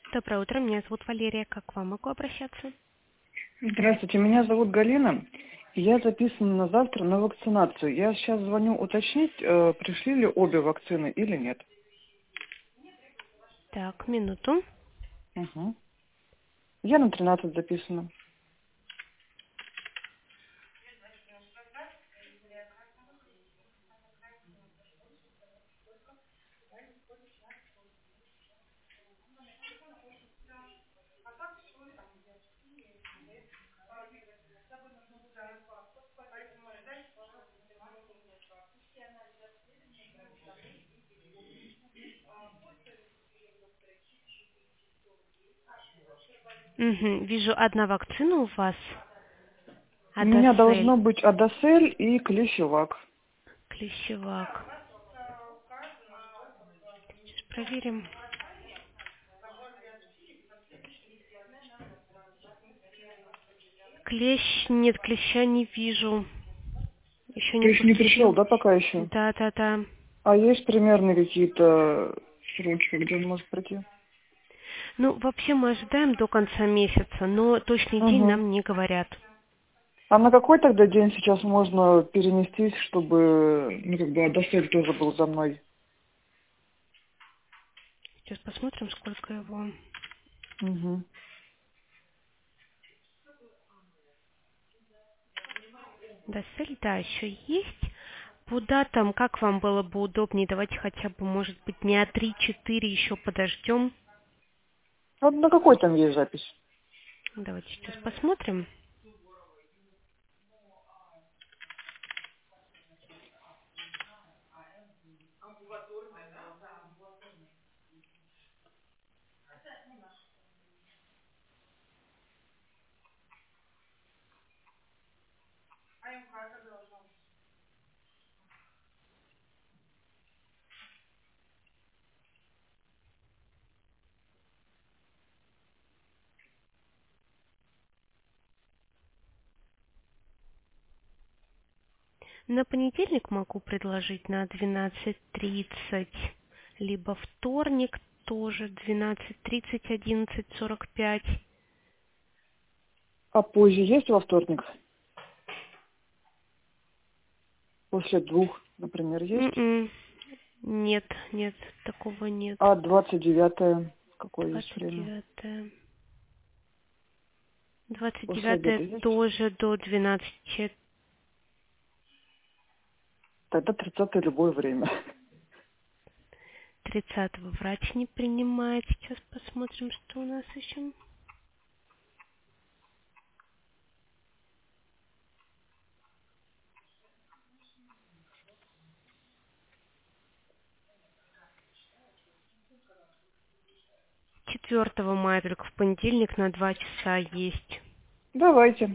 Доброе утро, меня зовут Валерия. Как к вам могу обращаться? Здравствуйте, меня зовут Галина. И я записана на завтра на вакцинацию. Я сейчас звоню уточнить, пришли ли обе вакцины или нет. Так, минуту. Угу. Я на 13 записана. Угу. Вижу, одна вакцина у вас. У меня Адассель. должно быть Адасель и Клещевак. Клещевак. Сейчас проверим. Клещ, нет, клеща не вижу. Еще Ты не еще не пришел, поступил. да, пока еще? Да. А есть примерно какие-то сроки, когда он может прийти? Ну, вообще мы ожидаем до конца месяца, но точный день Угу. нам не говорят. А на какой тогда день сейчас можно перенестись, чтобы, Адасель тоже был за мной? Сейчас посмотрим, сколько его. Угу. Адассель, да, еще есть. По датам, как вам было бы удобнее? Давайте хотя бы, может быть, дня 3-4 еще подождем. А на какой там есть запись? Давайте сейчас посмотрим. На понедельник могу предложить на 12:30, либо вторник тоже 12:30, 11:45. А позже есть во вторник? После 2, например, есть? Нет, такого нет. А 29 какое есть время? 29. После обеда 29 есть? тоже до 12. Тогда 30 любое время. 30 врач не принимает. Сейчас посмотрим, что у нас еще. 4 мая только в понедельник на 2 часа есть. Давайте.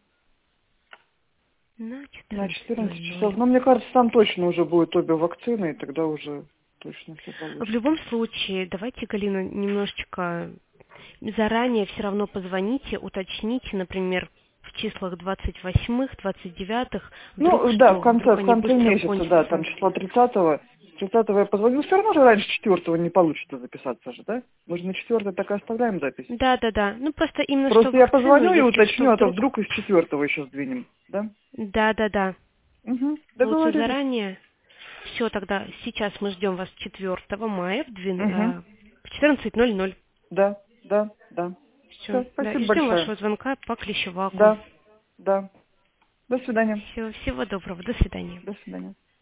На На 14 часов. 14:00. Но мне кажется, там точно уже будет обе вакцины, и тогда уже точно все В получится. любом случае, давайте, Галина, немножечко заранее все равно позвоните, уточните, например, в числах 28-х, 29-х, вдруг Ну, да, что, в вдруг они конце быстро месяца, да, там кончатся. числа 30-го. 30-го я позвоню. Все равно же раньше 4-го не получится записаться же, да? Мы же на 4-е так и оставляем запись. Да. Ну, просто именно что Просто я вакцину, позвоню и если что, уточню, а то вдруг... вдруг из 4-го еще сдвинем, да? Да. Угу, Лучше договорились. заранее. Все, тогда сейчас мы ждем вас 4 мая Угу. в 14:00. Да. Все, Все, да, спасибо и ждем большое. вашего звонка по Клещеваку. Да. До свидания. Всего доброго, до свидания. До свидания.